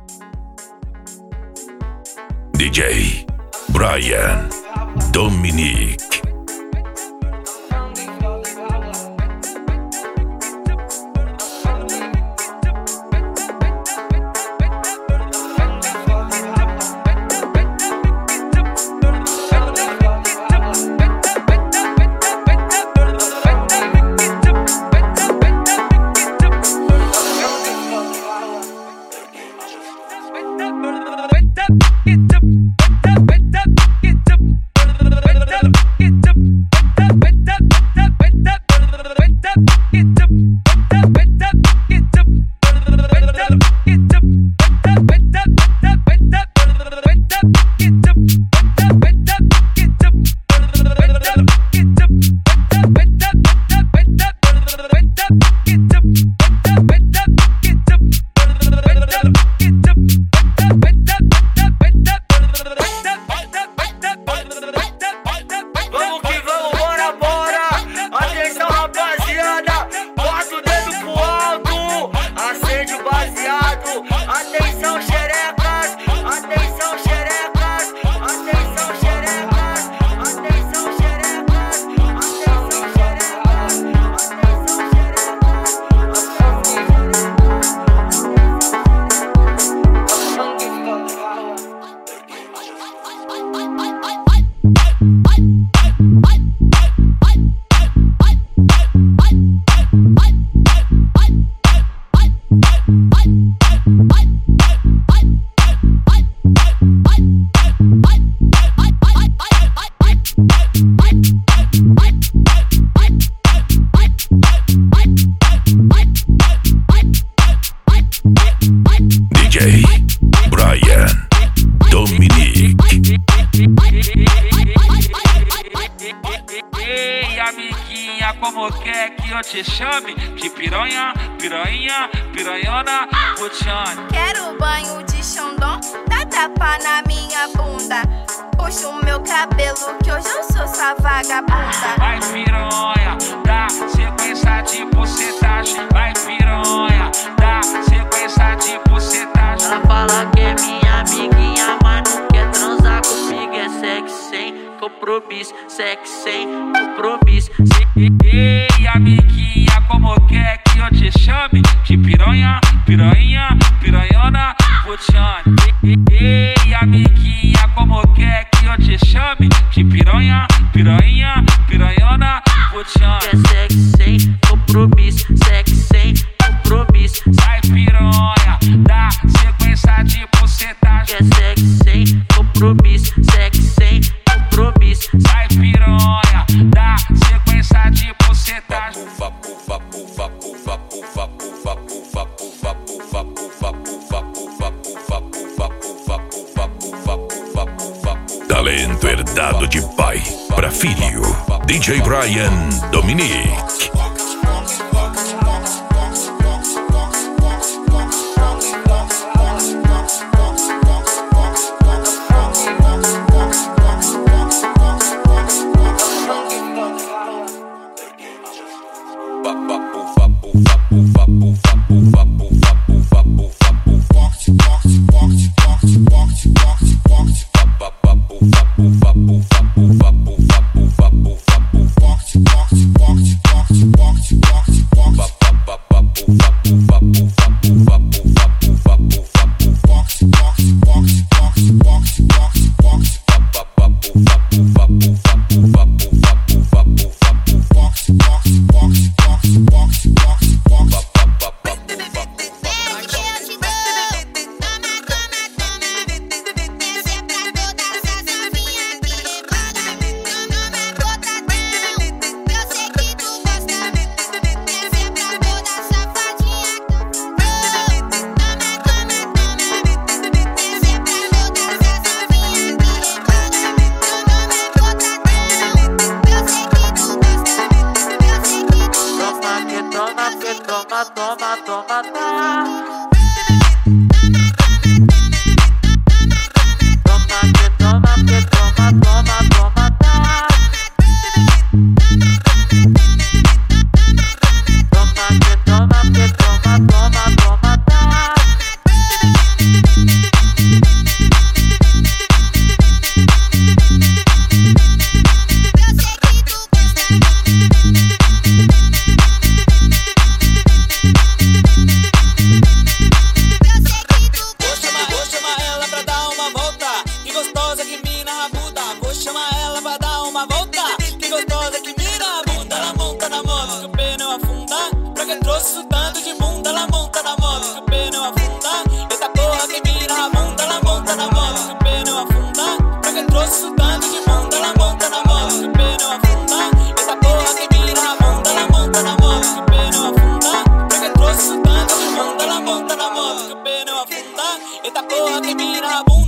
DJ Brian Dominique. DJ Brian Dominique. Ei, amiguinha, como quer que eu te chame? De piranha, piranha, piranhona, puxando. Quero banho de Xandão, dá tapa na minha bunda. Puxa o meu cabelo que hoje eu sou essa vagabunda. Vai piranha, dá sequência de bucetagem. Vai piranha, dá sequência de bucetagem. Ela fala que é minha amiguinha, mas não quer transar comigo. É sexo sem compromisso, sexo sem compromisso. Ei, amiguinha, como quer que eu te chame? De piranha, piranha, piranhona, puxando. Ei, amiguinha, como quer que eu te chame? De piranha, piranha, piranhona, puxando. É sexo sem compromisso, sexo sem compromisso. Sai piranha, dá sequência de bucetagem. É sexo sem compromisso, sexo sem compromisso. Sai piranha, dá sequência de bucetagem. Talento herdado de pai para filho. DJ Brian Dominique. Box. boa, que mina bunda.